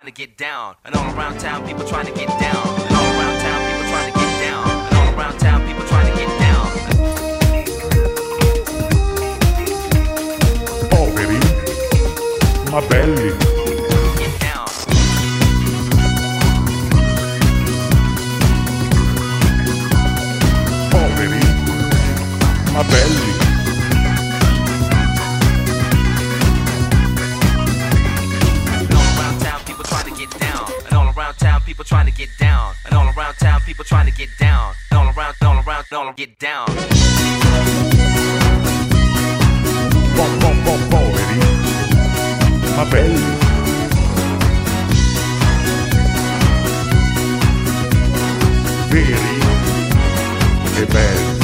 To get down, and all around town people trying to get down, and all around town people trying to get down, and all around town people trying to get down. Poveri, ma belli. Get down. Poveri, ma belli. People trying to get down, and all around town people trying to get down, and all around get down. Poveri, ma belli. Veri e belli.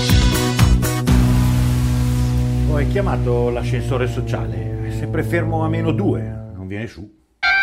Ho chiamato l'ascensore sociale, è sempre fermo a -2, non viene su.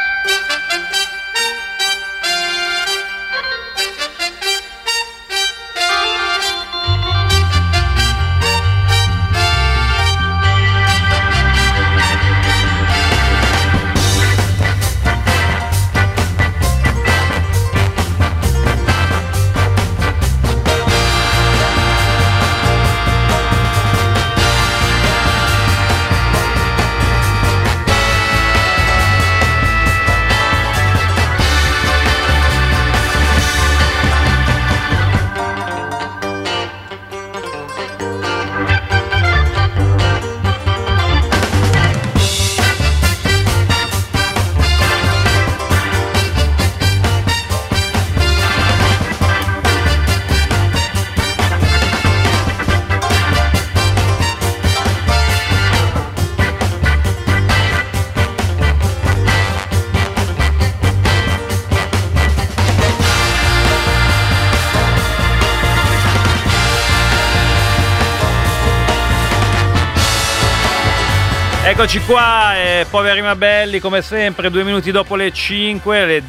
Eccoci qua, poveri ma belli, come sempre, 2 minuti dopo le 5, le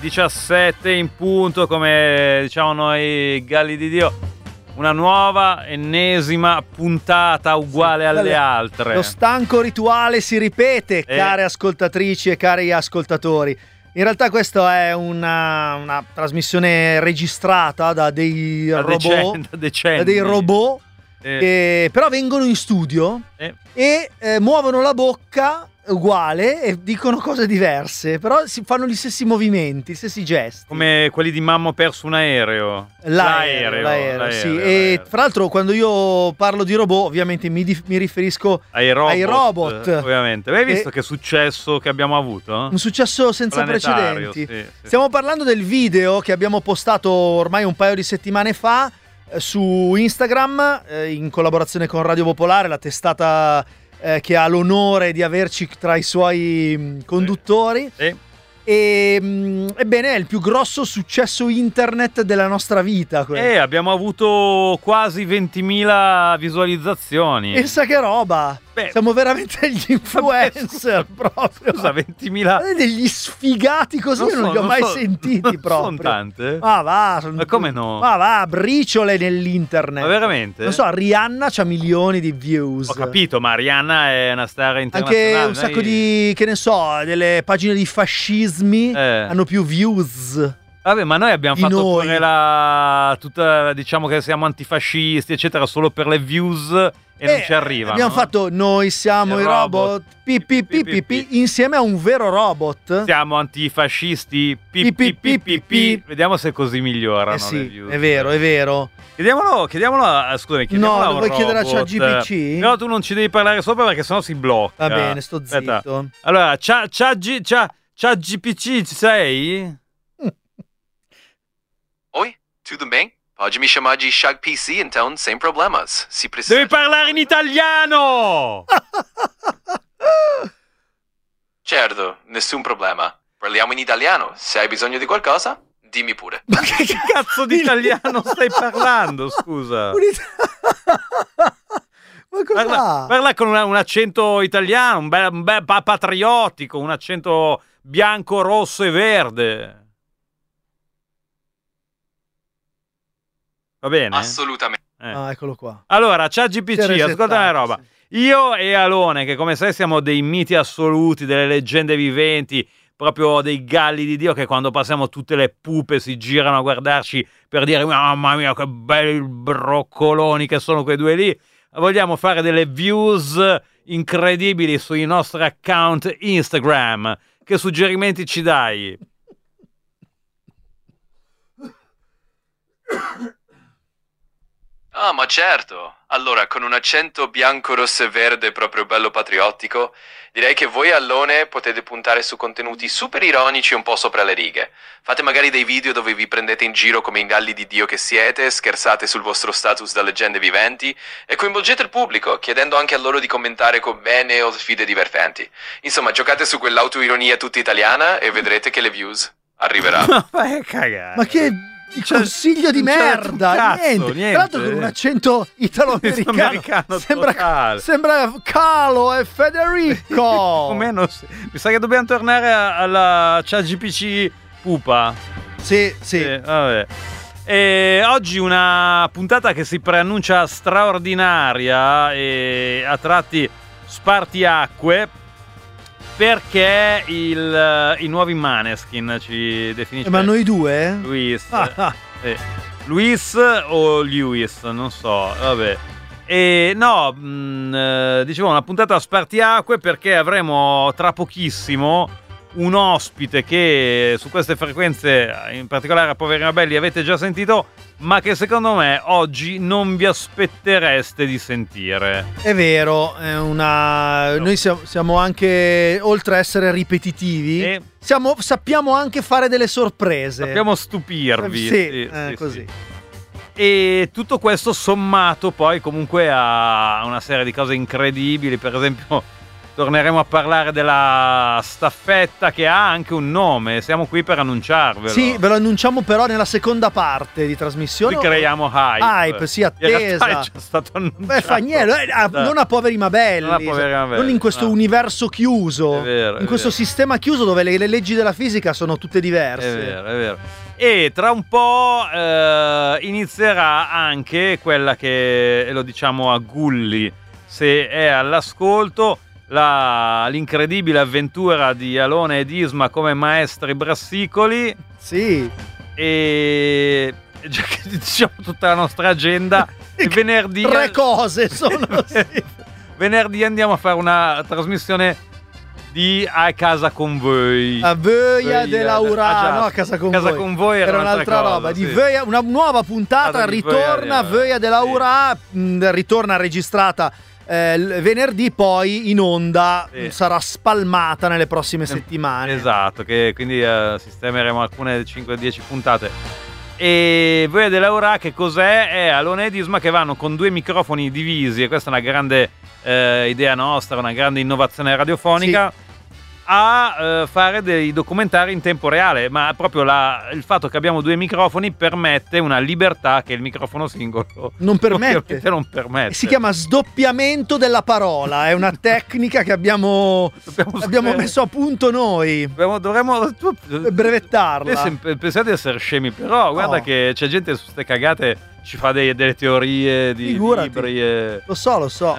17 in punto, come diciamo noi galli di Dio. Una nuova, ennesima puntata uguale alle altre. Lo stanco rituale si ripete, care ascoltatrici e cari ascoltatori. In realtà questa è una trasmissione registrata da dei robot, da dei robot che però vengono in studio e muovono la bocca uguale e dicono cose diverse, però si fanno gli stessi movimenti, gli stessi gesti. Come quelli di Mamma ho perso un aereo. L'aereo, sì. E fra l'altro quando io parlo di robot ovviamente mi riferisco ai robot. Ovviamente. Hai visto che successo che abbiamo avuto? Un successo senza planetario, precedenti. Sì. Stiamo parlando del video che abbiamo postato ormai un paio di settimane fa su Instagram in collaborazione con Radio Popolare, la testata che ha l'onore di averci tra i suoi conduttori. Ebbene, è il più grosso successo internet della nostra vita. Abbiamo avuto quasi 20.000 visualizzazioni. Pensa che roba! Siamo veramente gli influencer proprio. Scusa, 20.000. Degli sfigati così non li ho mai sentiti proprio. Sono tante? Ma come no? Ma va, briciole nell'internet. Ma veramente? Non so, Rihanna c'ha milioni di views. Ho capito, ma Rihanna è una star internazionale. Anche un sacco di, che ne so, delle pagine di fascismi hanno più views. Vabbè, ma noi abbiamo fatto pure tutta, diciamo che siamo antifascisti, eccetera, solo per le views e non ci arrivano. Abbiamo fatto noi siamo i robot insieme a un vero robot. Siamo antifascisti Vediamo se così migliorano le views. È vero. Chiediamolo scusami, chiediamolo lo vuoi chiedere a ChatGPT? No, tu non ci devi parlare sopra perché sennò si blocca. Va bene, sto zitto. Aspetta. Allora, ChatGPT ci sei? Oi, tudo bem? Pode me chamar de Shag PC, então, sem problemas. Se precisar... Devi parlare in italiano! Certo, nessun problema. Parliamo in italiano. Se hai bisogno di qualcosa, dimmi pure. Ma che cazzo di italiano stai parlando, scusa? Ma cosa? Parla con un accento italiano, un bel patriottico, un accento bianco, rosso e verde. Va bene? Assolutamente. Eccolo qua. Allora, ChatGPT, ascolta una roba. Io e Alone, che come sai siamo dei miti assoluti, delle leggende viventi, proprio dei galli di Dio che quando passiamo tutte le pupe si girano a guardarci per dire mamma mia che belli broccoloni che sono quei due lì. Vogliamo fare delle views incredibili sui nostri account Instagram. Che suggerimenti ci dai? Ah, ma certo. Allora, con un accento bianco, rosso e verde proprio bello patriottico, direi che voi all'One potete puntare su contenuti super ironici un po' sopra le righe. Fate magari dei video dove vi prendete in giro come i galli di Dio che siete, scherzate sul vostro status da leggende viventi e coinvolgete il pubblico, chiedendo anche a loro di commentare con bene o sfide divertenti. Insomma, giocate su quell'autoironia tutta italiana e vedrete che le views arriveranno. Vai a cagare. Ma che consiglio di merda! Niente. Tra l'altro con un accento italo-americano sembra Carlo e Federico. Mi sa che dobbiamo tornare alla ChatGPT pupa. Sì. Vabbè. E oggi una puntata che si preannuncia straordinaria e a tratti spartiacque, perché i nuovi Maneskin ci definisce. Ma noi due? Luis. Luis o Lewis, non so, vabbè. E no, dicevo una puntata spartiacque perché avremo tra pochissimo un ospite che su queste frequenze, in particolare a Poverina Belli, avete già sentito, ma che secondo me oggi non vi aspettereste di sentire. È vero, noi siamo anche, oltre a essere ripetitivi, sappiamo anche fare delle sorprese. Sappiamo stupirvi. Sì, così. Sì. E tutto questo sommato poi comunque a una serie di cose incredibili, per esempio torneremo a parlare della staffetta che ha anche un nome, siamo qui per annunciarvelo. Sì, ve lo annunciamo però nella seconda parte di trasmissione. Qui creiamo hype. Sì, attesa. È già stato annunciato. Fa niente, non a Poveri ma Belli, non in questo universo chiuso, è vero, in questo sistema chiuso dove le leggi della fisica sono tutte diverse. È vero. E tra un po' inizierà anche quella che, lo diciamo a Gulli, se è all'ascolto, l'incredibile avventura di Alone ed Isma come maestri brassicoli. Sì. E già che diciamo tutta la nostra agenda, venerdì 3 cose sono sì. Venerdì andiamo a fare una trasmissione di A Casa con voi. A Vöia dell'Aura, no, a Casa con voi era un'altra roba. Sì. Di Vöia, una nuova puntata, ritorna Vöia dell'Aura, ritorna registrata venerdì, poi in onda sarà spalmata nelle prossime settimane. Esatto, che quindi sistemeremo alcune 5-10 puntate. E Vöia dell'Aura che cos'è? È Alone ed Isma che vanno con 2 microfoni divisi, e questa è una grande idea nostra, una grande innovazione radiofonica, a fare dei documentari in tempo reale, ma proprio il fatto che abbiamo 2 microfoni permette una libertà che il microfono singolo non permette. Non permette. Si chiama sdoppiamento della parola, è una tecnica che abbiamo messo a punto noi. Dovremmo brevettarla. Pensate di essere scemi, però guarda che c'è gente su queste cagate ci fa delle teorie di libri. Lo so.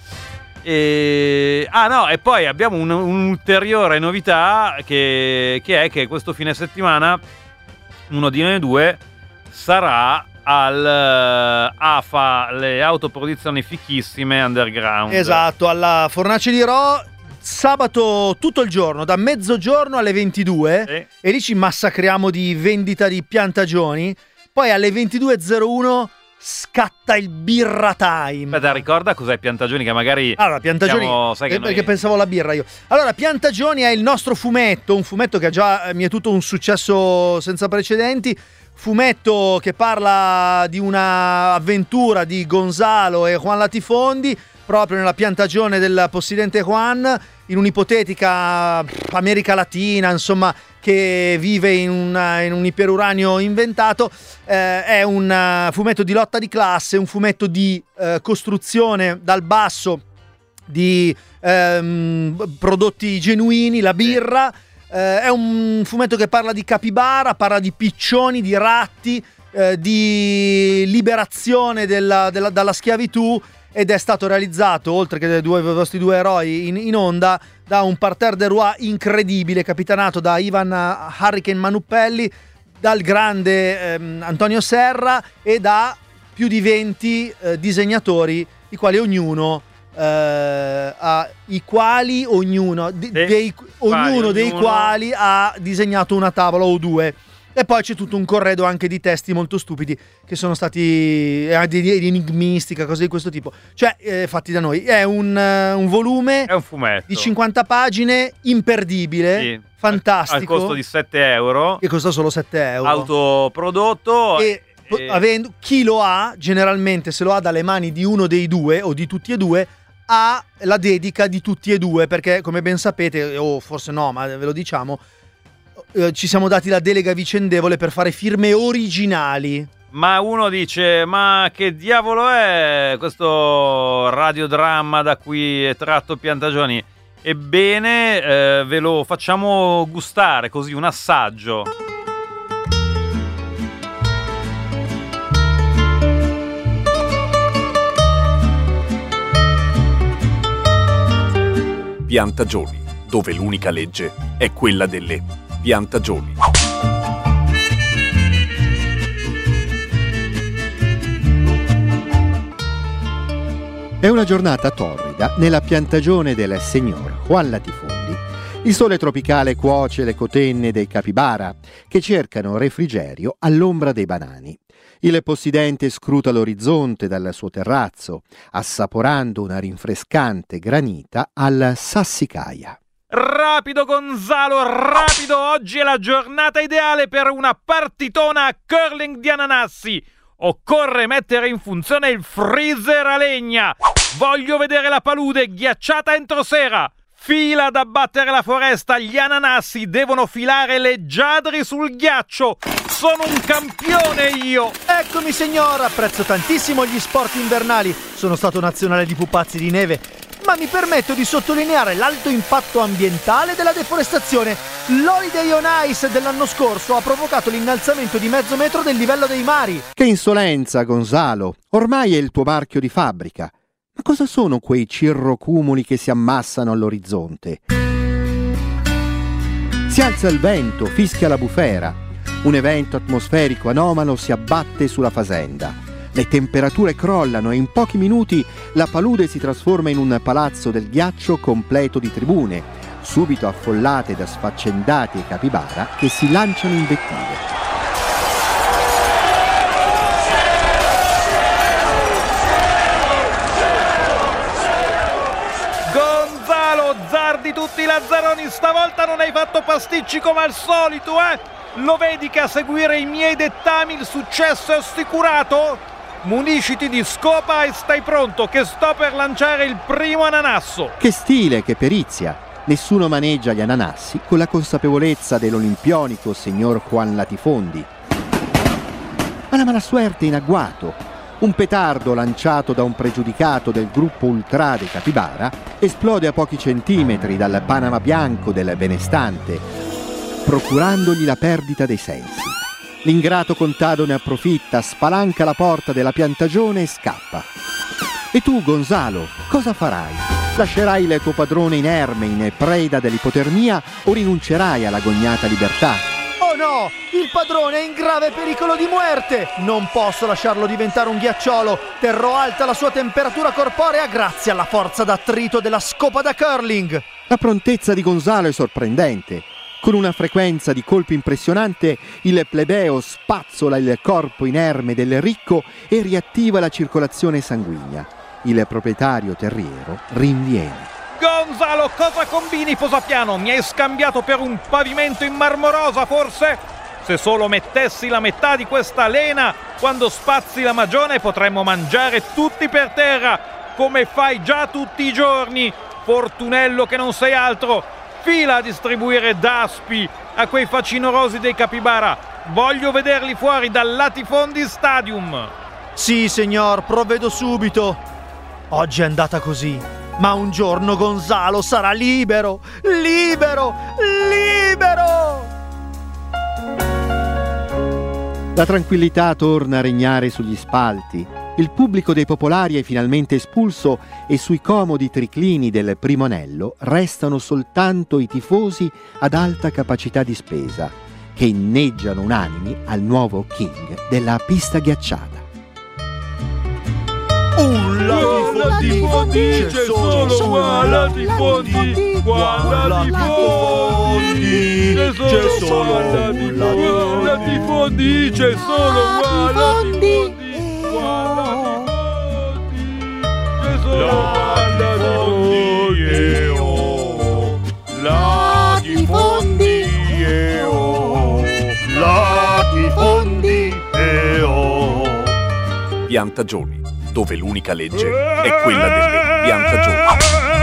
E poi abbiamo un'ulteriore novità che è che questo fine settimana uno di noi due sarà al AFA, le autoproduzioni fichissime underground. Esatto, alla Fornace di Rho, sabato tutto il giorno, da mezzogiorno alle 22, e lì ci massacriamo di vendita di piantagioni. Poi alle 22.01 scatta il birra time. Aspetta, ricorda cos'è Piantagioni, che magari Piantagioni, perché pensavo alla birra io. Allora, Piantagioni è il nostro fumetto, un fumetto che ha già mietuto un successo senza precedenti. Fumetto che parla di una avventura di Gonzalo e Juan Latifondi proprio nella piantagione del possidente Juan, in un'ipotetica America Latina, insomma, che vive in un iperuranio inventato. È un fumetto di lotta di classe, un fumetto di costruzione dal basso di prodotti genuini, la birra. È un fumetto che parla di capibara, parla di piccioni, di ratti, di liberazione dalla schiavitù, ed è stato realizzato, oltre che dai vostri 2 eroi in onda, da un parterre de roi incredibile, capitanato da Ivan Hurricane Manuppelli, dal grande Antonio Serra e da più di 20 disegnatori, i quali ognuno dei quali ha disegnato una tavola o due. E poi c'è tutto un corredo anche di testi molto stupidi che sono stati di enigmistica, cose di questo tipo, cioè fatti da noi. È un volume, è un fumetto di 50 pagine, imperdibile, sì, fantastico, al costo di 7 euro, che costa solo 7 euro, autoprodotto. Avendo, chi lo ha, generalmente se lo ha dalle mani di uno dei due o di tutti e due, ha la dedica di tutti e due, perché come ben sapete, o forse no, ma ve lo diciamo, ci siamo dati la delega vicendevole per fare firme originali. Ma uno dice: ma che diavolo è questo radiodramma da cui è tratto Piantagioni? Ebbene, ve lo facciamo gustare così, un assaggio. Piantagioni, dove l'unica legge è quella delle piantagioni. È una giornata torrida nella piantagione del signor Juan Latifondi. Il sole tropicale cuoce le cotenne dei capibara che cercano refrigerio all'ombra dei banani. Il possidente scruta l'orizzonte dal suo terrazzo, assaporando una rinfrescante granita al sassicaia. Rapido Gonzalo, rapido! Oggi è la giornata ideale per una partitona a curling di ananassi. Occorre mettere in funzione il freezer a legna. Voglio vedere la palude ghiacciata entro sera. Fila ad abbattere la foresta, gli ananassi devono filare leggiadri sul ghiaccio. Sono un campione io! Eccomi signor, apprezzo tantissimo gli sport invernali. Sono stato nazionale di pupazzi di neve, ma mi permetto di sottolineare l'alto impatto ambientale della deforestazione. L'Holiday on Ice dell'anno scorso ha provocato l'innalzamento di mezzo metro del livello dei mari. Che insolenza, Gonzalo! Ormai è il tuo marchio di fabbrica. Ma cosa sono quei cirrocumuli che si ammassano all'orizzonte? Si alza il vento, fischia la bufera. Un evento atmosferico anomalo si abbatte sulla fazenda. Le temperature crollano e in pochi minuti la palude si trasforma in un palazzo del ghiaccio completo di tribune, subito affollate da sfaccendati e capibara che si lanciano in vettive. Zardi tutti i lazzaroni, stavolta non hai fatto pasticci come al solito, eh? Lo vedi che a seguire i miei dettami il successo è assicurato? Munisciti di scopa e stai pronto che sto per lanciare il primo ananasso. Che stile, che perizia! Nessuno maneggia gli ananassi con la consapevolezza dell'olimpionico signor Juan Latifondi. Ma la mala suerte in agguato. Un petardo lanciato da un pregiudicato del gruppo ultra dei capibara esplode a pochi centimetri dal panama bianco del benestante, procurandogli la perdita dei sensi. L'ingrato contado ne approfitta, spalanca la porta della piantagione e scappa. E tu, Gonzalo, cosa farai? Lascerai il tuo padrone inerme, in preda dell'ipotermia, o rinuncerai all'agognata libertà? Oh no! Il padrone è in grave pericolo di muerte! Non posso lasciarlo diventare un ghiacciolo! Terrò alta la sua temperatura corporea grazie alla forza d'attrito della scopa da curling! La prontezza di Gonzalo è sorprendente. Con una frequenza di colpi impressionante, il plebeo spazzola il corpo inerme del ricco e riattiva la circolazione sanguigna. Il proprietario terriero rinviene. Gonzalo, cosa combini, posapiano? Mi hai scambiato per un pavimento in marmorosa, forse? Se solo mettessi la metà di questa lena, quando spazzi la magione potremmo mangiare tutti per terra, come fai già tutti i giorni. Fortunello che non sei altro. Fila a distribuire daspi a quei facinorosi dei capibara. Voglio vederli fuori dal Latifondi Stadium. Sì, signor, provvedo subito. Oggi è andata così. Ma un giorno Gonzalo sarà libero, libero, libero! La tranquillità torna a regnare sugli spalti. Il pubblico dei popolari è finalmente espulso e sui comodi triclini del primo anello restano soltanto i tifosi ad alta capacità di spesa, che inneggiano unanimi al nuovo king della pista ghiacciata. La tifondi, c'è solo la tifondi, guarda tifondi, c'è solo la tifondi, c'è solo la tifondi, c'è solo la tifondi, la tifondi, Piantagioni, dove l'unica legge è quella delle piantagioni.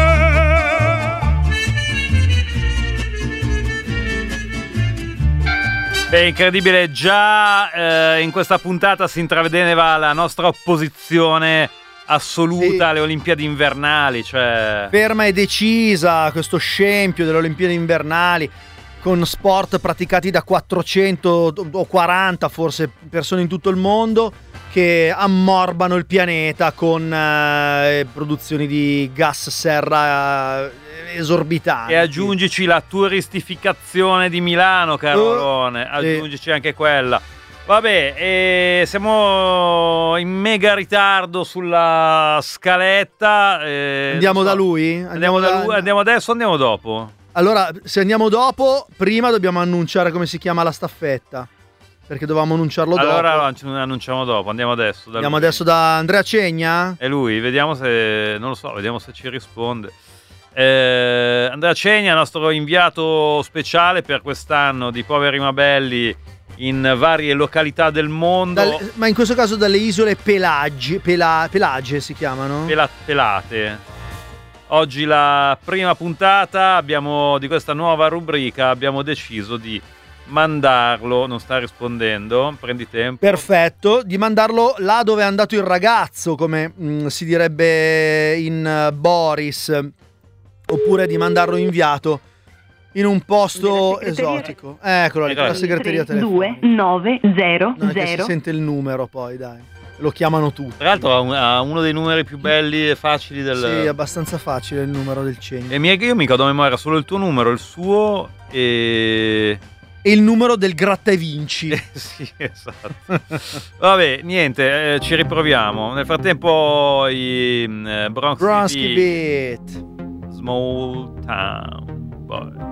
Beh, incredibile, già in questa puntata si intravedeva la nostra opposizione assoluta alle Olimpiadi invernali, cioè ferma e decisa questo scempio delle Olimpiadi invernali, con sport praticati da 400 o 40 forse persone in tutto il mondo, che ammorbano il pianeta con produzioni di gas serra esorbitanti. E aggiungici la turistificazione di Milano, Carolone, aggiungici anche quella. Vabbè, siamo in mega ritardo sulla scaletta. Andiamo da lui? Andiamo adesso o andiamo dopo? Allora, se andiamo dopo, prima dobbiamo annunciare come si chiama la staffetta, perché dovevamo annunciarlo dopo. Allora lo annunciamo dopo, andiamo adesso. Andiamo adesso da Andrea Cegna? È lui, vediamo se, non lo so, vediamo se ci risponde. Andrea Cegna, nostro inviato speciale per quest'anno di Poveri ma Belli in varie località del mondo. Ma in questo caso dalle isole Pelagie si chiamano? Pelate. Oggi la prima puntata di questa nuova rubrica, abbiamo deciso di mandarlo, non sta rispondendo, prendi tempo. Perfetto, di mandarlo là dove è andato il ragazzo, come si direbbe in Boris, oppure di mandarlo inviato in un posto esotico. Eccolo lì, la segreteria telefonica. 2900. Si sente il numero poi, dai. Lo chiamano tutti. Tra l'altro ha uno dei numeri più belli e facili del... Sì, abbastanza facile il numero del Cegna. E io mica do memoria, solo il tuo numero, il suo e il numero del gratta e vinci. Sì, esatto. Vabbè, niente, ci riproviamo. Nel frattempo i Bronski Beat. Small Town Boy.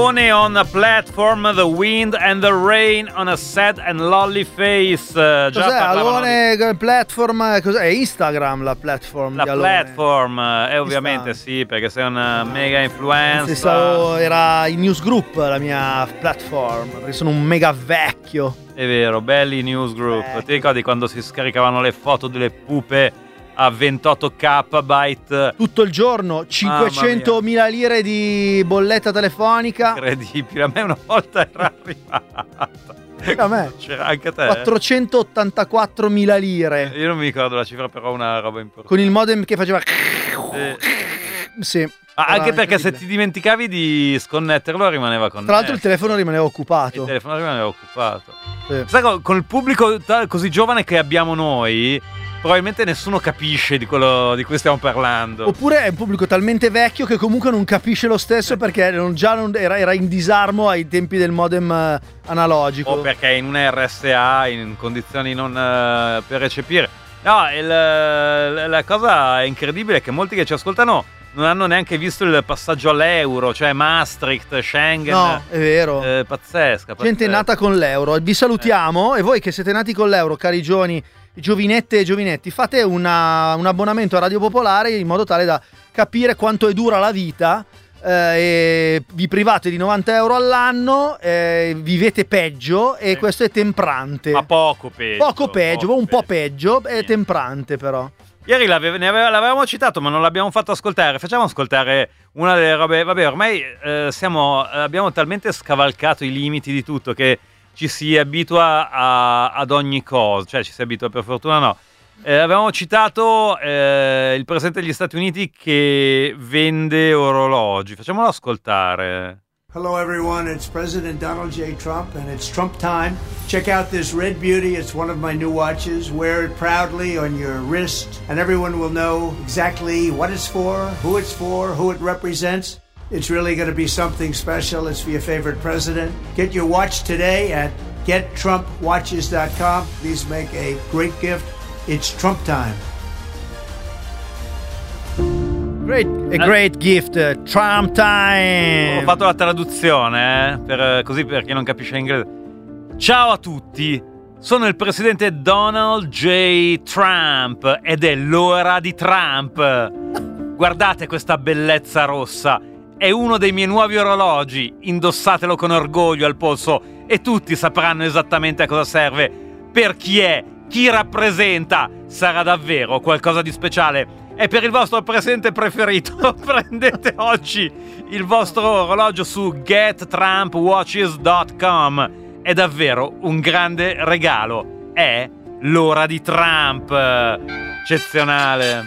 Alone on a platform, the wind and the rain on a sad and lonely face. Cos'è Alone platform? Cos'è? È Instagram la platform la di Alone. Platform, ovviamente sì, perché sei una mega influencer. Era in Newsgroup la mia platform, perché sono un mega vecchio. È vero, belli Newsgroup. Ti ricordi quando si scaricavano le foto delle pupe a 28 KB tutto il giorno? 500.000 lire di bolletta telefonica. Incredibile, a me una volta era arrivata. A me c'era anche a te. 484.000 lire. Io non mi ricordo la cifra, però una roba importante. Con il modem che faceva sì. Anche perché se ti dimenticavi di sconnetterlo rimaneva connesso. Tra l'altro il telefono rimaneva occupato. Sì. Sai, con il pubblico così giovane che abbiamo noi, probabilmente nessuno capisce di quello di cui stiamo parlando. Oppure è un pubblico talmente vecchio che comunque non capisce lo stesso, perché era in disarmo ai tempi del modem analogico. O perché è in una RSA, in condizioni non per recepire. No, la cosa incredibile è che molti che ci ascoltano non hanno neanche visto il passaggio all'euro, cioè Maastricht, Schengen. No, è vero. Pazzesca. Gente nata con l'euro. Vi salutiamo e voi che siete nati con l'euro, cari giovani, giovinette e giovinetti, fate un abbonamento a Radio Popolare in modo tale da capire quanto è dura la vita. E vi private di 90 euro all'anno, vivete peggio e questo è temprante. Ma poco peggio. Un po' peggio, è temprante però. Ieri l'avevamo citato, ma non l'abbiamo fatto ascoltare. Facciamo ascoltare una delle robe. Vabbè, ormai abbiamo talmente scavalcato i limiti di tutto che ci si abitua ad ogni cosa. Cioè, ci si abitua, per fortuna no. Avevamo citato il presidente degli Stati Uniti che vende orologi. Facciamolo ascoltare. Hello everyone, it's President Donald J. Trump and it's Trump time. Check out this red beauty, it's one of my new watches. Wear it proudly on your wrist and everyone will know exactly what it's for, who it represents. It's really going to be something special. It's for your favorite president. Get your watch today at gettrumpwatches.com. Please make a great gift. It's Trump time. Great gift, Trump time. Ho fatto la traduzione, per chi non capisce inglese. Ciao a tutti, sono il presidente Donald J. Trump ed è l'ora di Trump. Guardate questa bellezza rossa, è uno dei miei nuovi orologi. Indossatelo con orgoglio al polso e tutti sapranno esattamente a cosa serve, per chi è, chi rappresenta. Sarà davvero qualcosa di speciale. E per il vostro presidente preferito prendete oggi il vostro orologio su gettrumpwatches.com. È davvero un grande regalo. È l'ora di Trump. Eccezionale.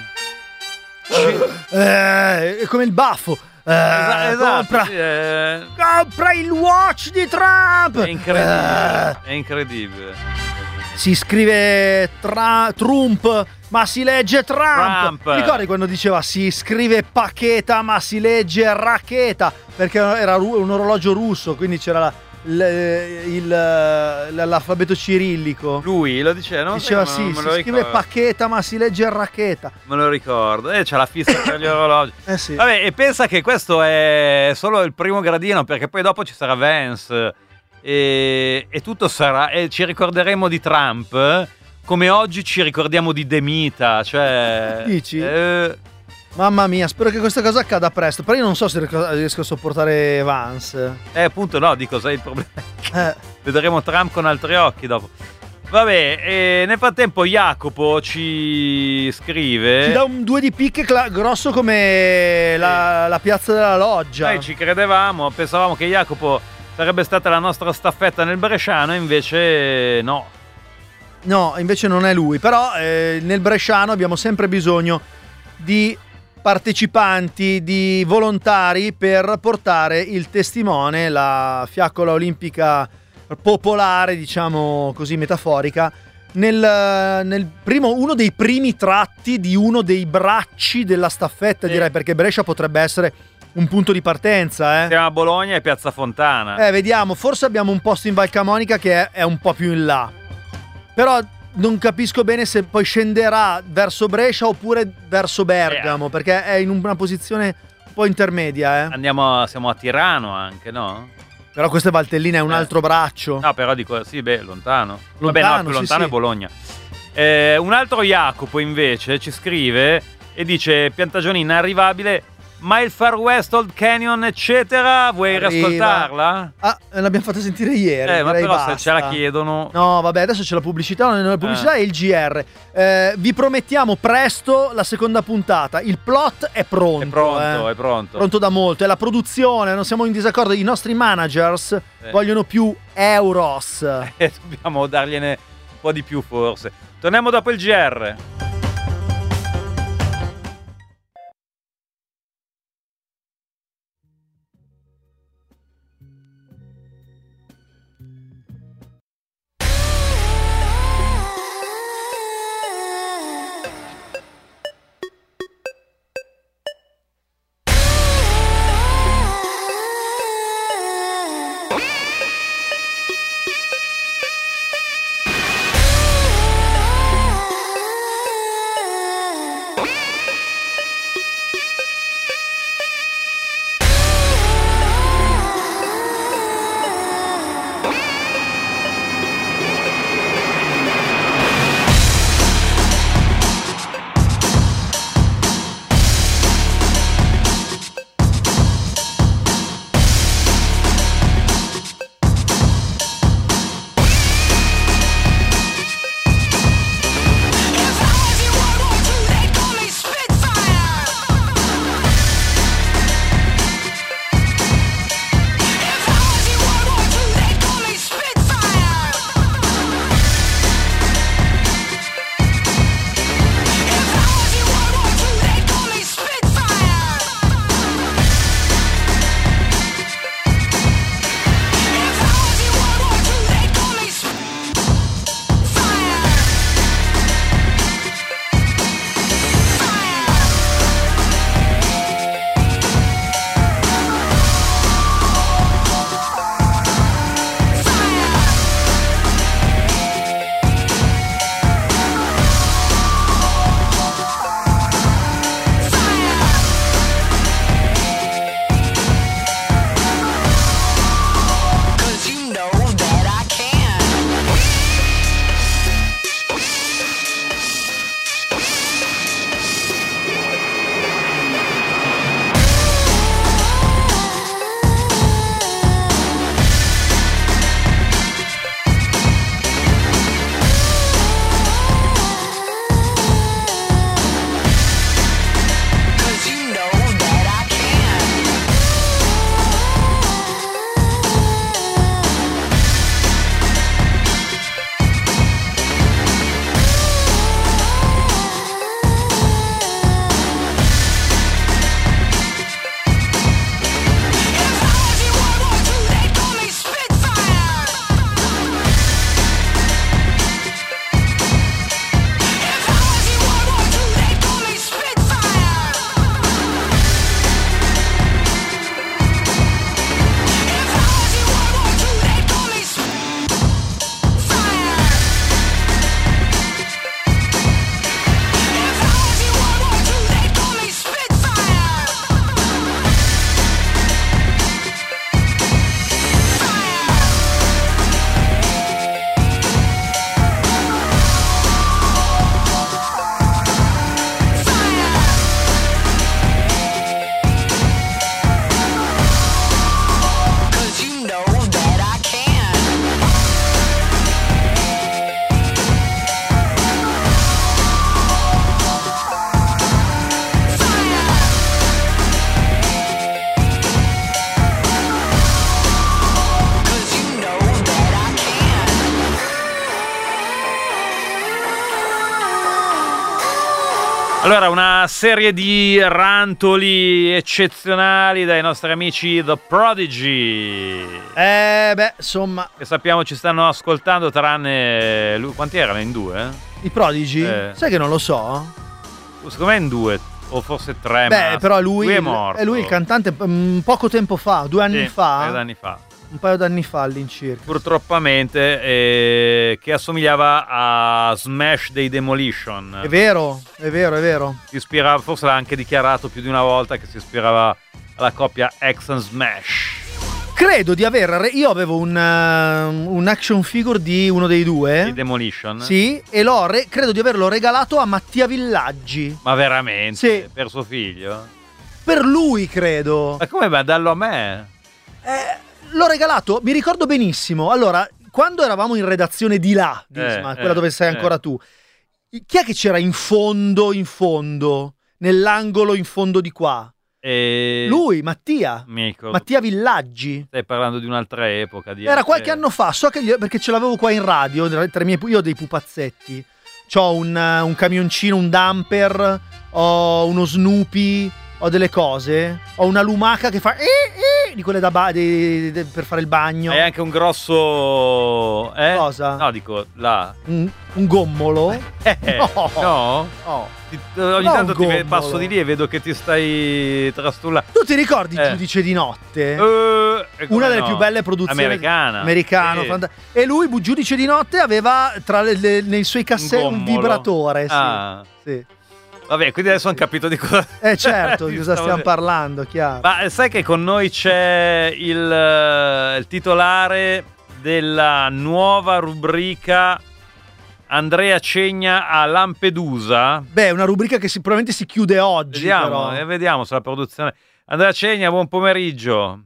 È come il baffo. Esatto, compra il watch di Trump. È incredibile. Si scrive Trump, ma si legge Trump. Ricordi quando diceva si scrive Paqueta ma si legge Raqueta, perché era un orologio russo, quindi c'era l'alfabeto cirillico. Lui lo diceva, no? Diceva si scrive Paqueta ma si legge Raqueta. Me lo ricordo. C'è la fissa per gli orologi. Sì. Vabbè, e pensa che questo è solo il primo gradino, perché poi dopo ci sarà Vance e tutto sarà, e ci ricorderemo di Trump come oggi ci ricordiamo di De Mita, cioè dici? Mamma mia, spero che questa cosa accada presto, però io non so se riesco a sopportare Vance. Appunto no, dico, sai il problema. Vedremo Trump con altri occhi dopo. Vabbè, nel frattempo Jacopo ci scrive, ci dà un 2 di picche grosso come la piazza della Loggia. Noi ci credevamo, pensavamo che Jacopo sarebbe stata la nostra staffetta nel bresciano, invece no. No, invece non è lui. Però nel bresciano abbiamo sempre bisogno di partecipanti, di volontari per portare il testimone, la fiaccola olimpica popolare, diciamo così metaforica, uno dei primi tratti di uno dei bracci della staffetta, direi, perché Brescia potrebbe essere un punto di partenza. Siamo a Bologna e Piazza Fontana. Vediamo, forse abbiamo un posto in Val Camonica che è un po' più in là. Però non capisco bene se poi scenderà verso Brescia oppure verso Bergamo, perché è in una posizione un po' intermedia, Siamo a Tirano anche, no? Però questa è Valtellina, è un altro braccio. No, però dico, sì, lontano. Vabbè, no, più lontano sì. è Bologna. Un altro Jacopo invece ci scrive e dice: piantagione inarrivabile, ma il Far West, Old Canyon, eccetera, vuoi riascoltarla? L'abbiamo fatta sentire ieri. Ma però basta. se ce la chiedono. No, vabbè, adesso c'è la pubblicità, la pubblicità e il GR. Vi promettiamo presto la seconda puntata. Il plot è pronto. È pronto. Pronto da molto. È la produzione, non siamo in disaccordo. I nostri managers vogliono più euros. Dobbiamo dargliene un po' di più, forse. Torniamo dopo il GR. Allora, una serie di rantoli eccezionali dai nostri amici The Prodigy. Insomma. Che sappiamo ci stanno ascoltando, tranne lui. Quanti erano? In due? I Prodigy? Sai che non lo so? Secondo me in due, o forse tre. Però lui è morto. È lui il cantante poco tempo fa, 2 anni fa. 2 anni fa. un paio d'anni fa all'incirca. Purtroppamente, che assomigliava a Smash dei Demolition. È vero. Si ispirava, forse l'ha anche dichiarato più di una volta, che si ispirava alla coppia X and Smash. Credo di io avevo un action figure di uno dei due. Di Demolition? Sì, e credo di averlo regalato a Mattia Villaggi. Ma veramente? Sì. Per suo figlio? Per lui, credo. Ma come va? Dallo a me? L'ho regalato, mi ricordo benissimo. Allora, quando eravamo in redazione di là, quella dove sei ancora tu, chi è che c'era in fondo, nell'angolo in fondo di qua? Lui, Mattia Villaggi. Stai parlando di un'altra epoca. Era qualche anno fa, so che perché ce l'avevo qua in radio. Io ho dei pupazzetti. C'ho un camioncino, un dumper, ho uno Snoopy, ho delle cose. Ho una lumaca che fa di quelle per fare il bagno. Hai anche un grosso. Cosa? No, dico là. Un gommolo? No? Ogni tanto passo di lì e vedo che ti stai trastullando. Tu ti ricordi Giudice di notte? Una delle più belle produzioni americano. Sì. E lui, Giudice di notte, aveva nei suoi cassetti un vibratore. Sì. Vabbè, quindi adesso hanno capito di cosa. Certo, di cosa stiamo parlando, chiaro. Ma sai che con noi c'è il titolare della nuova rubrica Andrea Cegna a Lampedusa? Beh, una rubrica che probabilmente si chiude oggi. Vediamo se la produzione. Andrea Cegna, buon pomeriggio.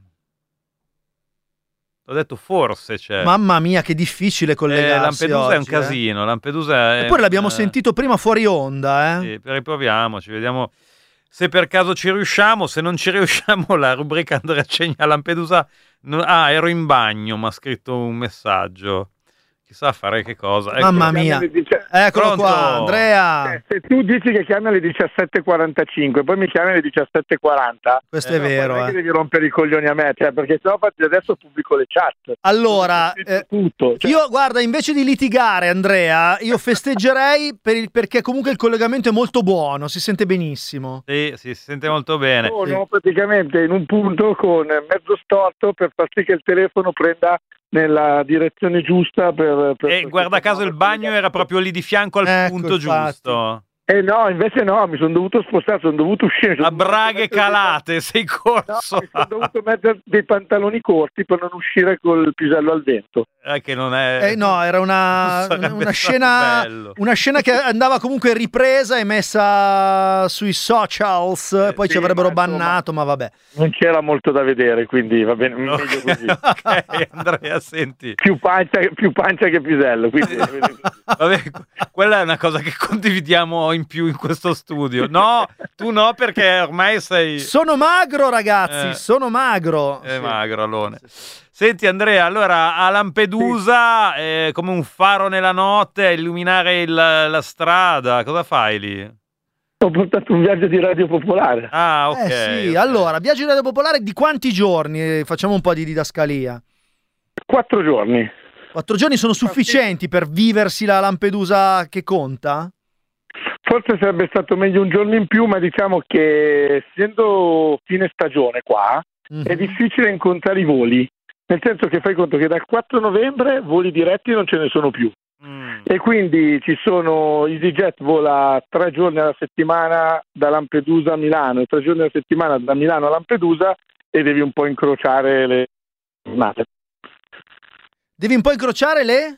Ho detto forse c'è. Mamma mia, che difficile collegarsi Lampedusa oggi, è un casino. Lampedusa Eppure l'abbiamo sentito prima fuori onda. Sì, riproviamoci, vediamo se per caso ci riusciamo. Se non ci riusciamo, la rubrica Andrea Cegna a Lampedusa. Ero in bagno, mi ha scritto un messaggio. Chissà fare che cosa. Mamma mia. Eccolo Pronto? qua, Andrea. Se tu dici che chiami alle 17:45 poi mi chiami alle 17:40, questo è vero. Non è che devi rompere i coglioni a me, perché sennò adesso pubblico le chat. Allora, tutto. Io guarda, invece di litigare, Andrea, io festeggerei perché comunque il collegamento è molto buono, si sente benissimo. Sì, si sente molto bene. Sono praticamente in un punto con mezzo storto per far sì che il telefono prenda nella direzione giusta e guarda caso il bagno era proprio lì di fianco al punto giusto. No, invece no, mi sono dovuto spostare, sono dovuto uscire. A braghe calate, sei corso. No, mi sono dovuto mettere dei pantaloni corti per non uscire col pisello al vento. Che non è. No, era una scena che andava comunque ripresa e messa sui socials, poi ci avrebbero bannato, ma vabbè. Non c'era molto da vedere, quindi va bene, meglio così. Ok, Andrea, senti. Più pancia che pisello, quindi vabbè, quella è una cosa che condividiamo in più in questo studio. No, tu no, perché ormai sei. Sono magro, ragazzi, sono magro. È magro, Alone. Senti Andrea, allora a Lampedusa come un faro nella notte a illuminare la strada, cosa fai lì? Ho portato un viaggio di Radio Popolare. Ah, ok. Okay. Allora, viaggio di Radio Popolare di quanti giorni? Facciamo un po' di didascalia. 4 giorni. 4 giorni sono sufficienti per viversi la Lampedusa che conta? Forse sarebbe stato meglio un giorno in più, ma diciamo che essendo fine stagione qua, è difficile incontrare i voli. Nel senso che fai conto che dal 4 novembre voli diretti non ce ne sono più. E quindi ci sono EasyJet vola 3 giorni alla settimana da Lampedusa a Milano e 3 giorni alla settimana da Milano a Lampedusa e devi un po' incrociare le giornate. Devi un po' incrociare le?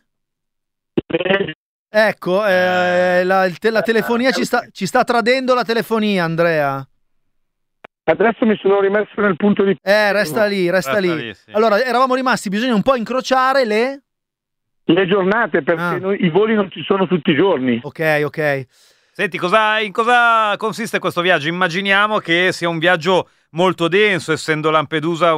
Ecco, la telefonia ci sta tradendo la telefonia, Andrea. Adesso mi sono rimesso nel punto di... resta lì. Sì. Allora, eravamo rimasti, bisogna un po' incrociare le giornate, perché i voli non ci sono tutti i giorni. Ok. Senti, in cosa consiste questo viaggio? Immaginiamo che sia un viaggio molto denso, essendo Lampedusa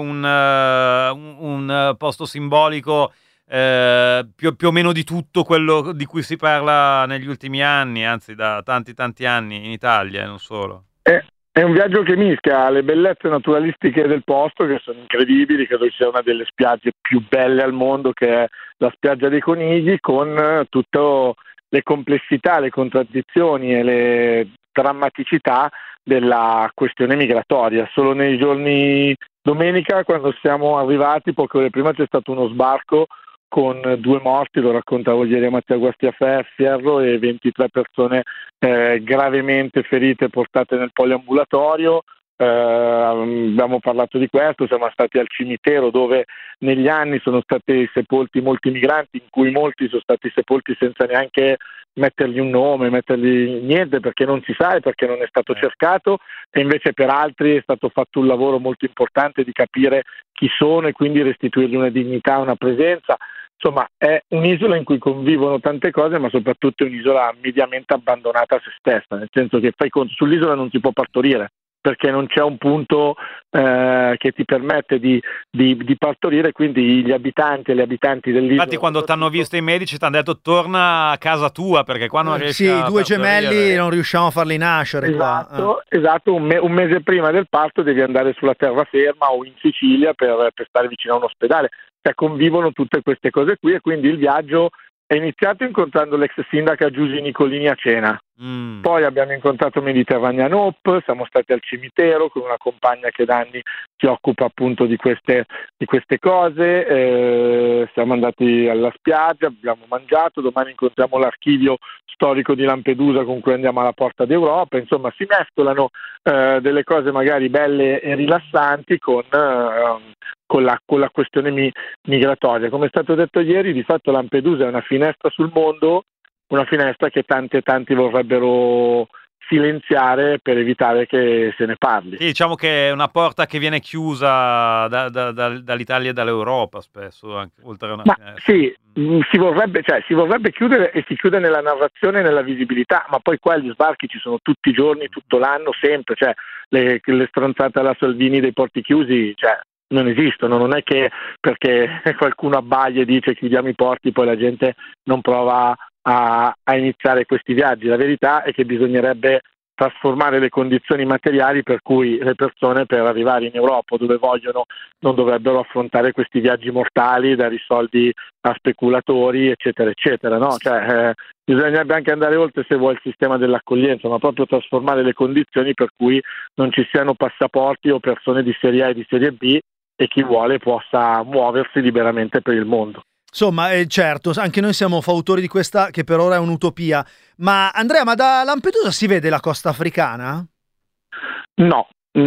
un posto simbolico più o meno di tutto quello di cui si parla negli ultimi anni, anzi da tanti anni in Italia e non solo. È un viaggio che mischia le bellezze naturalistiche del posto, che sono incredibili, credo che sia una delle spiagge più belle al mondo, che è la spiaggia dei Conigli, con tutte le complessità, le contraddizioni e le drammaticità della questione migratoria. Solo nei giorni Domenica, quando siamo arrivati, poche ore prima c'è stato uno sbarco con 2 morti, lo raccontavo ieri a Mattia Guastiaferro, e 23 persone gravemente ferite portate nel poliambulatorio. Abbiamo parlato di questo, siamo stati al cimitero dove negli anni sono stati sepolti molti migranti, in cui molti sono stati sepolti senza neanche mettergli un nome, mettergli niente, perché non si sa e perché non è stato cercato, e invece per altri è stato fatto un lavoro molto importante di capire chi sono e quindi restituirgli una dignità, una presenza. Insomma, è un'isola in cui convivono tante cose, ma soprattutto è un'isola mediamente abbandonata a se stessa, nel senso che fai conto, sull'isola non si può partorire, perché non c'è un punto che ti permette di partorire, quindi gli abitanti e le abitanti dell'isola... Infatti quando ti hanno visto i medici ti hanno detto torna a casa tua, perché qua non riesci a Sì, 2 partorire. Gemelli non riusciamo a farli nascere. Esatto, un mese prima del parto devi andare sulla terraferma o in Sicilia per stare vicino a un ospedale. Cioè, convivono tutte queste cose qui, e quindi il viaggio è iniziato incontrando l'ex sindaca Giusy Nicolini a cena. Poi abbiamo incontrato Mediterranean Hope, siamo stati al cimitero con una compagna che da anni si occupa appunto di queste cose, siamo andati alla spiaggia, abbiamo mangiato, domani incontriamo l'archivio storico di Lampedusa con cui andiamo alla Porta d'Europa. Insomma, si mescolano delle cose magari belle e rilassanti con la questione migratoria. Come è stato detto ieri, di fatto Lampedusa è una finestra sul mondo, una finestra che tanti vorrebbero silenziare per evitare che se ne parli. Sì, diciamo che è una porta che viene chiusa dall'Italia e dall'Europa spesso, anche oltre a una finestra. Sì, si vorrebbe chiudere, e si chiude nella narrazione e nella visibilità, ma poi qua gli sbarchi ci sono tutti i giorni, tutto l'anno, sempre, cioè le stronzate alla Salvini dei porti chiusi, cioè non esistono. Non è che perché qualcuno abbaglia e dice chiudiamo i porti poi la gente non prova a iniziare questi viaggi. La verità è che bisognerebbe trasformare le condizioni materiali per cui le persone, per arrivare in Europa dove vogliono, non dovrebbero affrontare questi viaggi mortali, dare i soldi a speculatori, eccetera eccetera, no? Cioè, bisognerebbe anche andare oltre, se vuoi, il sistema dell'accoglienza, ma proprio trasformare le condizioni per cui non ci siano passaporti o persone di serie A e di serie B, e chi vuole possa muoversi liberamente per il mondo. Insomma, certo, anche noi siamo fautori di questa, che per ora è un'utopia. Ma Andrea, ma da Lampedusa si vede la costa africana? No,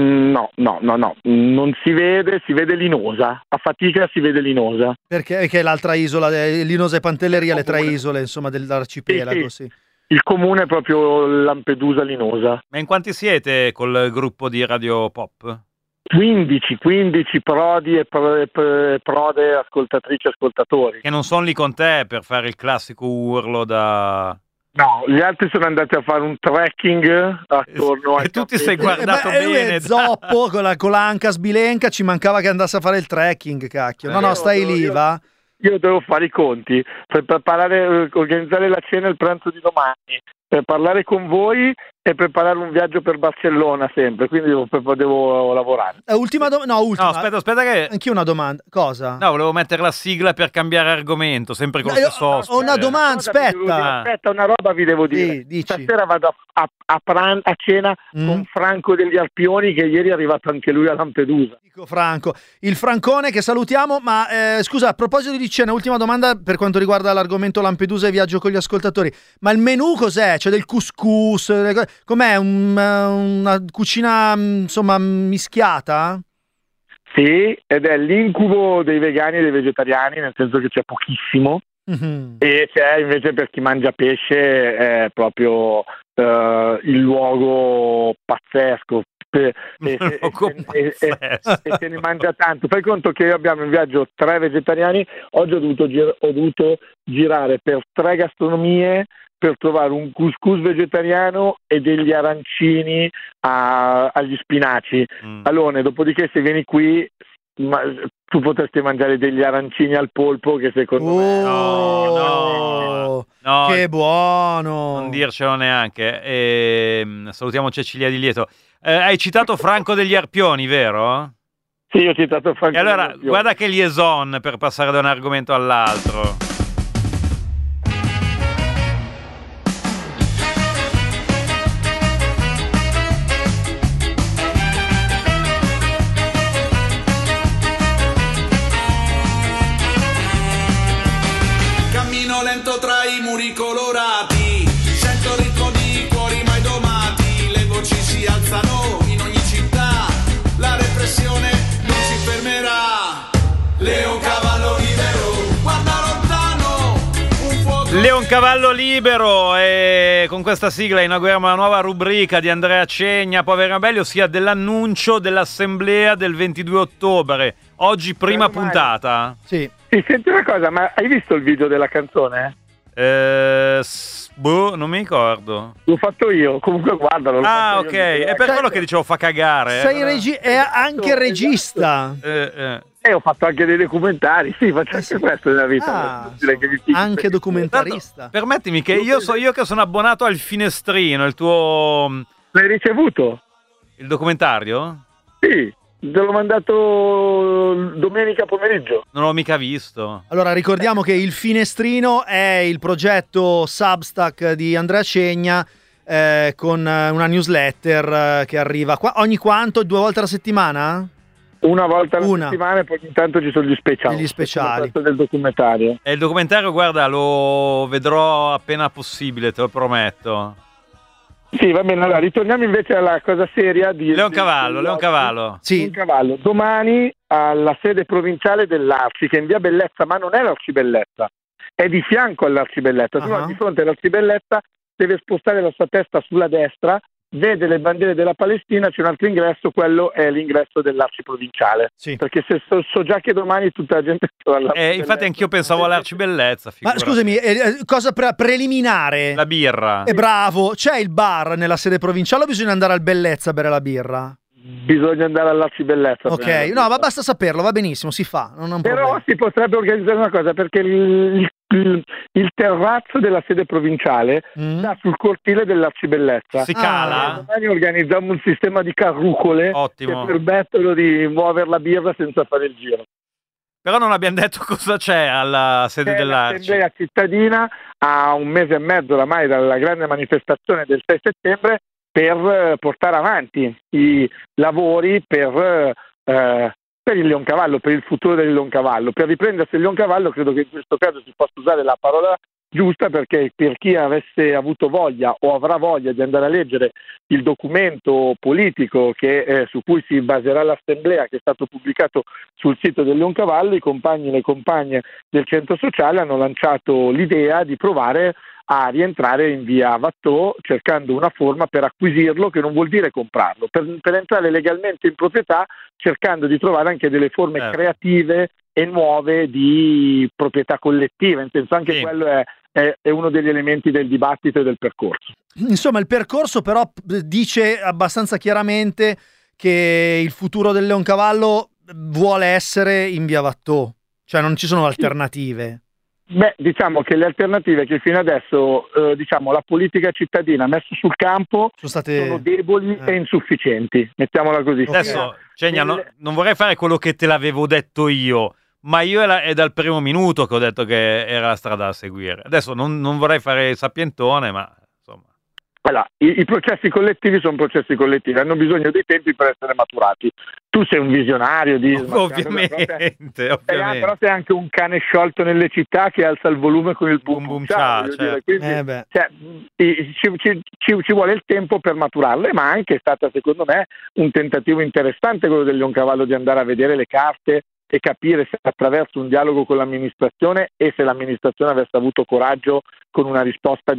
non si vede Linosa, a fatica si vede Linosa. Perché è l'altra isola, Linosa e Pantelleria, le 3 isole, insomma, dell'arcipelago, sì. Il comune è proprio Lampedusa-Linosa. Ma in quanti siete col gruppo di Radio Pop? 15 prodi e prode, ascoltatrici e ascoltatori. Che non sono lì con te per fare il classico urlo da... No, gli altri sono andati a fare un trekking attorno ai... E tu ti sei guardato bene. Zoppo con l'anca sbilenca, ci mancava che andasse a fare il trekking, cacchio. No, stai lì, va? Io devo fare i conti per preparare, organizzare la cena e il pranzo di domani, per parlare con voi e preparare un viaggio per Barcellona sempre, quindi devo lavorare. Ultima. No, aspetta che... Anch'io una domanda. Cosa? No, volevo mettere la sigla per cambiare argomento, sempre con lo stesso ospite. Ho una domanda, aspetta, una roba vi devo dire. Dici. Stasera vado a cena con Franco degli Arpioni, che ieri è arrivato anche lui a Lampedusa. Dico Franco, il Francone che salutiamo, ma scusa, a proposito di cena, ultima domanda per quanto riguarda l'argomento Lampedusa e viaggio con gli ascoltatori. Ma il menù cos'è? C'è del couscous? Com'è? Una cucina, insomma, mischiata? Sì, ed è l'incubo dei vegani e dei vegetariani, nel senso che c'è pochissimo. Mm-hmm. E c'è invece, per chi mangia pesce, è proprio il luogo pazzesco. E se ne mangia tanto. Fai conto che io abbiamo in viaggio 3 vegetariani. Oggi ho dovuto girare per 3 gastronomie per trovare un couscous vegetariano e degli arancini agli spinaci. Alone, dopodiché se vieni qui tu potresti mangiare degli arancini al polpo, che secondo me... No, che buono! Non dircelo neanche. Salutiamo Cecilia Di Lieto. Hai citato Franco degli Arpioni, vero? Sì, ho citato Franco. E allora, guarda che liaison per passare da un argomento all'altro. Leoncavallo libero, e con questa sigla inauguriamo una nuova rubrica di Andrea Cegna, Poveri e Ribelli, ossia dell'annuncio dell'assemblea del 22 ottobre. Oggi prima puntata. Sì. Sì, senti una cosa, ma hai visto il video della canzone? Non mi ricordo. L'ho fatto io, comunque guardalo. Ok, è per quello che dicevo fa cagare. Sei è anche regista. Ho fatto anche dei documentari, sì, faccio anche questo nella vita. Anche documentarista. Tanto, permettimi che io che sono abbonato al Finestrino, il tuo... L'hai ricevuto? Il documentario? Sì, te l'ho mandato domenica pomeriggio. Non l'ho mica visto. Allora, ricordiamo che il Finestrino è il progetto Substack di Andrea Cegna, con una newsletter che arriva ogni quanto? 2 volte alla settimana? Una volta alla settimana, e poi ogni tanto ci sono gli speciali. Del documentario. E il documentario, guarda, lo vedrò appena possibile, te lo prometto. Sì, va bene. Allora, ritorniamo invece alla cosa seria di Leoncavallo. Sì. Leoncavallo. Domani alla sede provinciale dell'Arci, che è in via Bellezza, ma non è l'Arcibellezza, è di fianco all'Arcibellezza. Tu di fronte all'Arcibellezza deve spostare la sua testa sulla destra, vede le bandiere della Palestina, c'è un altro ingresso, quello è l'ingresso dell'Arci provinciale. Sì. Perché se so già che domani tutta la gente infatti anch'io pensavo all'Arcibellezza. Ma scusami, cosa preliminare? La birra. Bravo, c'è il bar nella sede provinciale o bisogna andare al Bellezza a bere la birra? Bisogna andare all'Arcibellezza. Ok, no, ma basta saperlo, va benissimo, si fa. Però si potrebbe organizzare una cosa, perché il terrazzo della sede provinciale sta sul cortile dell'Arcibellezza. Si cala? Domani organizziamo un sistema di carrucole che permettono di muovere la birra senza fare il giro. Però non abbiamo detto cosa c'è alla sede dell'Arci. L'Assemblea cittadina ha 1 mese e mezzo oramai dalla grande manifestazione del 6 settembre per portare avanti i lavori per il Leoncavallo, per il futuro del Leoncavallo. Per riprendersi il Leoncavallo credo che in questo caso si possa usare la parola giusta, perché per chi avesse avuto voglia o avrà voglia di andare a leggere il documento politico su cui si baserà l'assemblea, che è stato pubblicato sul sito del Leoncavallo, i compagni e le compagne del centro sociale hanno lanciato l'idea di provare a rientrare in via Watteau cercando una forma per acquisirlo, che non vuol dire comprarlo, per entrare legalmente in proprietà, cercando di trovare anche delle forme creative e nuove di proprietà collettiva, in senso anche quello è uno degli elementi del dibattito e del percorso. Insomma, il percorso però dice abbastanza chiaramente che il futuro del Leoncavallo vuole essere in via Watteau, cioè non ci sono alternative. Beh, diciamo che le alternative che fino adesso la politica cittadina ha messo sul campo sono deboli e insufficienti, mettiamola così. Adesso, Cegna, non vorrei fare quello che te l'avevo detto io, ma io è dal primo minuto che ho detto che era la strada da seguire. Adesso non vorrei fare il sapientone, ma insomma. Allora, i processi collettivi sono processi collettivi, hanno bisogno dei tempi per essere maturati. Tu sei un visionario di... Ovviamente. Però sei anche un cane sciolto nelle città che alza il volume con il boom boom ciao. Ci vuole il tempo per maturarle, ma anche è stata, secondo me, un tentativo interessante quello del Leoncavallo di andare a vedere le carte e capire se attraverso un dialogo con l'amministrazione, e se l'amministrazione avesse avuto coraggio con una risposta,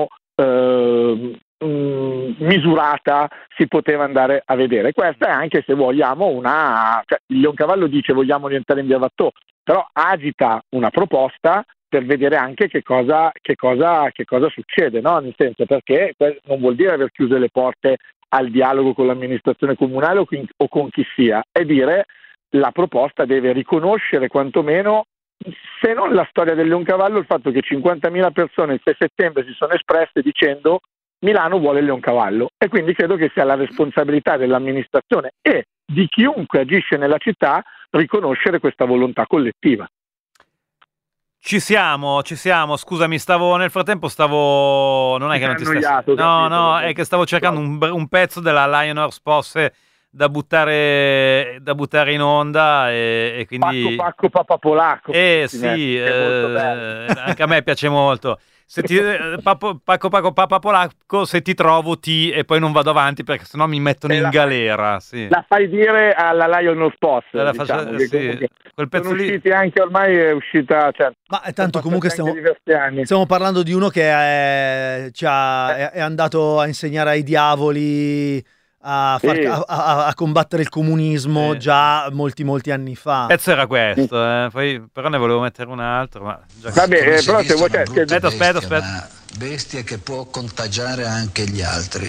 misurata, si poteva andare a vedere. Questa è anche, se vogliamo, il Leoncavallo dice vogliamo rientrare in via Watteau, però agita una proposta per vedere anche che cosa succede, no? Nel senso, perché non vuol dire aver chiuso le porte al dialogo con l'amministrazione comunale o con chi sia, è dire la proposta deve riconoscere quantomeno, se non la storia del Leoncavallo, il fatto che 50.000 persone il 6 settembre si sono espresse dicendo Milano vuole il Leoncavallo, e quindi credo che sia la responsabilità dell'amministrazione e di chiunque agisce nella città riconoscere questa volontà collettiva. Ci siamo, scusami, nel frattempo non è che non ti stessi... No, è che stavo cercando un pezzo della Lioners Posse da buttare in onda, e quindi Pacco Papà Polacco. Sì, anche a me piace molto. Papa Polacco, se ti trovo e poi non vado avanti perché sennò mi mettono in galera. Sì. La fai dire alla Lionel Post, diciamo, sì. Quel pezzo sono lì. usciti anche, ormai è uscita, cioè, ma tanto comunque stiamo parlando di uno che è andato a insegnare ai diavoli a combattere il comunismo già molti anni fa. Il pezzo era questo, poi però ne volevo mettere un altro, ma già... Vabbè, però se vuoi aspetta. Bestia che può contagiare anche gli altri.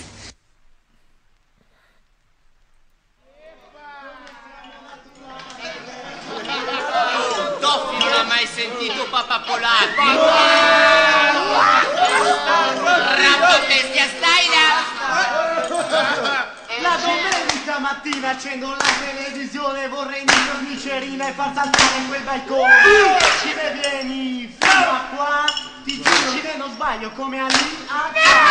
Toffi non ha mai sentito Papa Polacco. Rappo bestia, stai là. La domenica mattina accendo la televisione, vorrei in cornicerina e far saltare quel balcone. Ce ne vieni fino a qua, ti giuro che non sbaglio come a lì a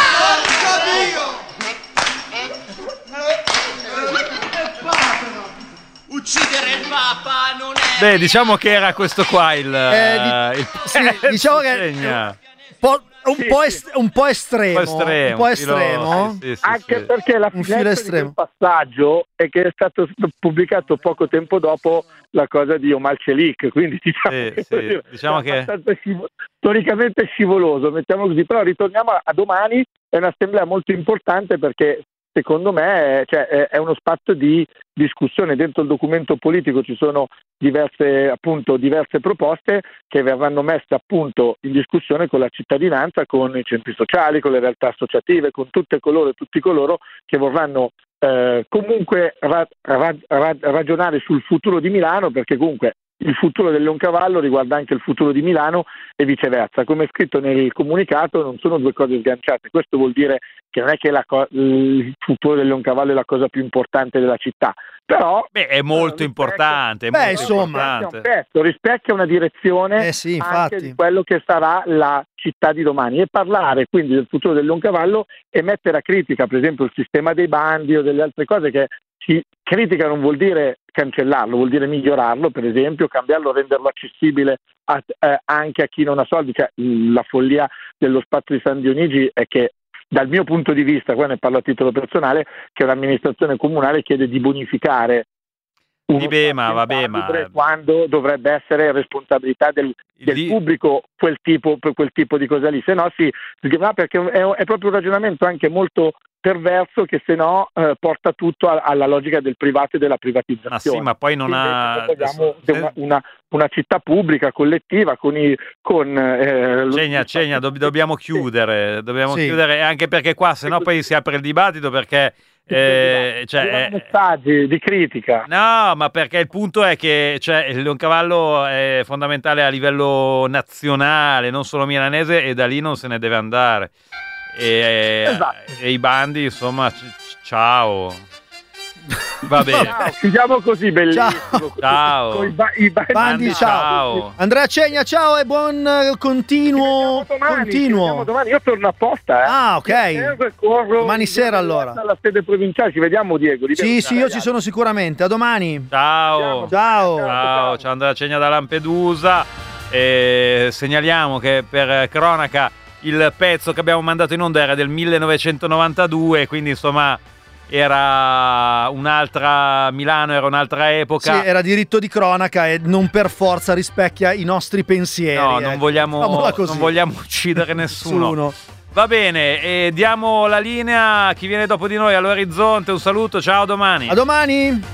Uccidere il Papa non è... Beh, diciamo che era questo qua diciamo che un po' estremo. Sì, anche perché la finestra del passaggio è che è stato pubblicato poco tempo dopo la cosa di Omar Celik, quindi diciamo che è abbastanza storicamente scivoloso, mettiamo così. Però ritorniamo a domani, è un'assemblea molto importante perché secondo me è uno spazio di discussione. Dentro il documento politico ci sono diverse proposte che verranno messe appunto in discussione con la cittadinanza, con i centri sociali, con le realtà associative, con tutti coloro che vorranno comunque ragionare sul futuro di Milano, perché comunque il futuro del Leoncavallo riguarda anche il futuro di Milano e viceversa. Come è scritto nel comunicato, non sono due cose sganciate. Questo vuol dire che non è che il futuro del Leoncavallo è la cosa più importante della città, però è molto importante. Rispecchia una direzione anche di quello che sarà la città di domani, e parlare quindi del futuro del Leoncavallo e mettere a critica per esempio il sistema dei bandi o delle altre cose che critica non vuol dire cancellarlo, vuol dire migliorarlo, per esempio cambiarlo, renderlo accessibile anche a chi non ha soldi. Cioè, la follia dello spazio di San Dionigi è che dal mio punto di vista, qua ne parlo a titolo personale, che un'amministrazione comunale chiede di bonificare quando dovrebbe essere responsabilità del pubblico quel tipo di cosa lì, se no perché è proprio un ragionamento anche molto perverso che se no porta tutto alla logica del privato e della privatizzazione. Ma poi non ha una città pubblica collettiva Cegna, dobbiamo chiudere anche perché qua se no poi si apre il dibattito, perché messaggi di critica. No, ma perché il punto è che il Leoncavallo è fondamentale a livello nazionale, non solo milanese, e da lì non se ne deve andare. E i bandi, insomma, ciao. Va bene. Chiudiamo così, bellissimo. Ciao. I bandi, ciao. Andrea Cegna, ciao e buon continuo. Domani io torno apposta. Ah, ok. Domani sera allora. Alla sede provinciale, ci vediamo, Diego. Sì, io ci sono sicuramente. A domani. Ciao Andrea Cegna da Lampedusa. Segnaliamo che per cronaca il pezzo che abbiamo mandato in onda era del 1992, quindi insomma era un'altra Milano, era un'altra epoca. Sì, era diritto di cronaca e non per forza rispecchia i nostri pensieri. No, non vogliamo uccidere nessuno. Va bene, e diamo la linea a chi viene dopo di noi all'orizzonte. Un saluto, ciao, a domani. A domani.